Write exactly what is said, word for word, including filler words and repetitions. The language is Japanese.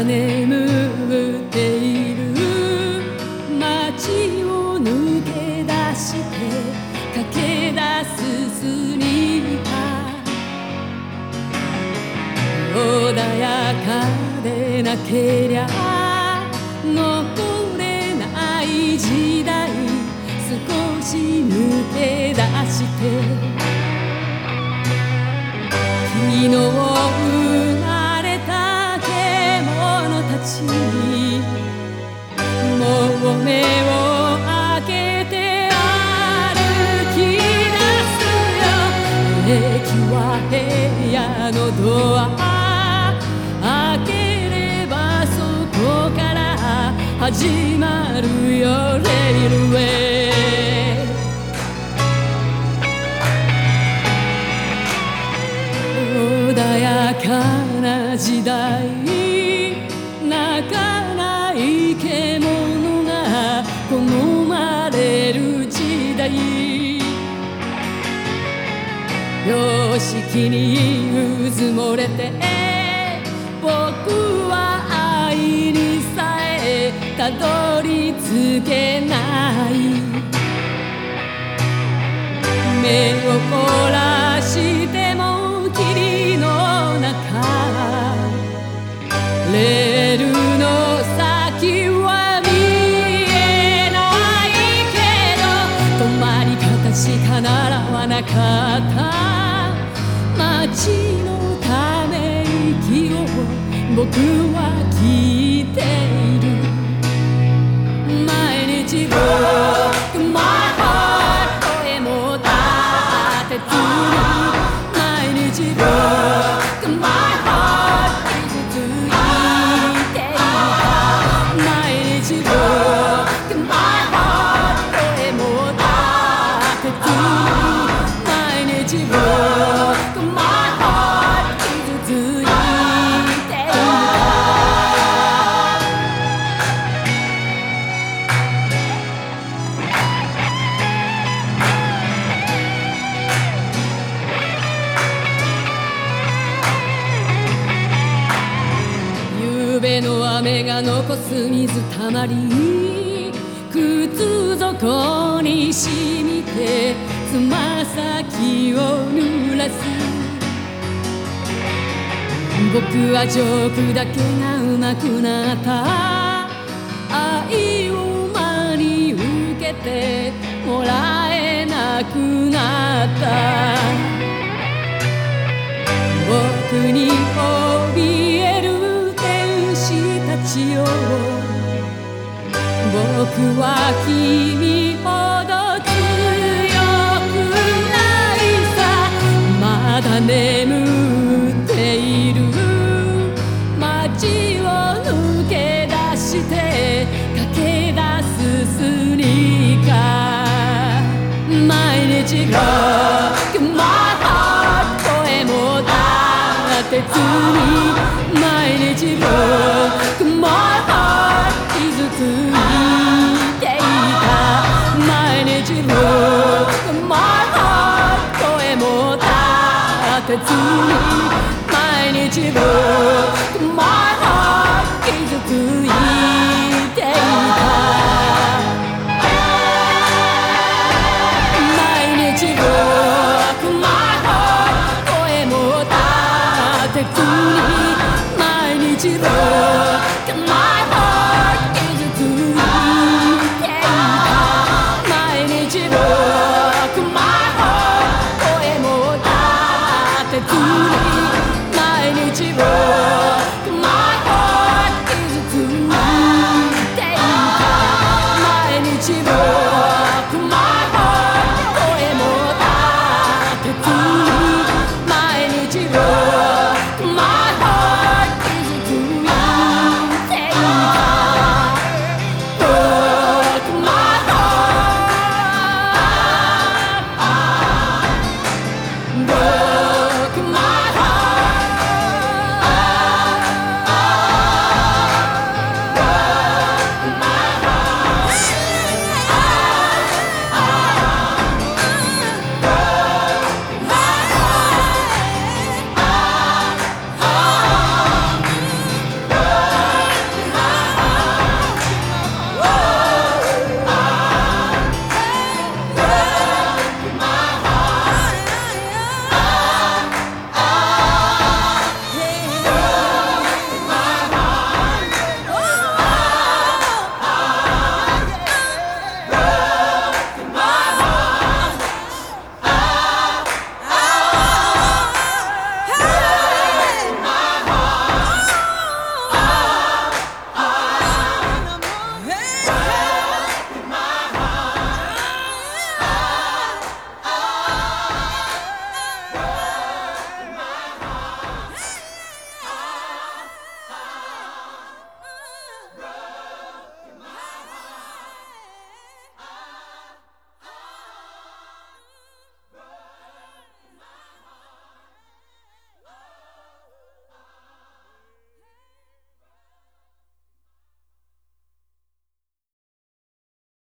眠っている街を抜け出して駆け出すスニーカー、穏やかでなけりゃ残れない時代、少し抜け出して昨日生まれた獣たちにもう目を開けて歩き出すよ。駅は部屋のドア開ければそこから始まるよレイルウェイ。穏やかな時代、泣かない獣が好まれる時代、様式にうずもれて僕は愛にさえたどり着けない。目を凝らしても霧の中、レールの先は見えないけど、止まり方しか習わなかった街のため息を僕は聞いている。毎日僕 My heart 声も立てずに、毎日僕 My heart 傷ついていた。毎日僕 My heart 声も立てずに、毎日僕 My heart 傷ついていた。夕べの雨が残す水たまり、靴底に染みてつま先を濡らす。僕はジョークだけがうまくなった。愛を真に受けてもらえなくなった。僕に怯える天使たちよ、僕は君ほど強くないさ。まだ眠っている街を抜け出して駆け出すスニーカー。毎日 Rock my heart 声も立てずに、毎日 Rock my heart 傷ついていた。毎日 Rock my heart 声も立てずに、毎日 Rock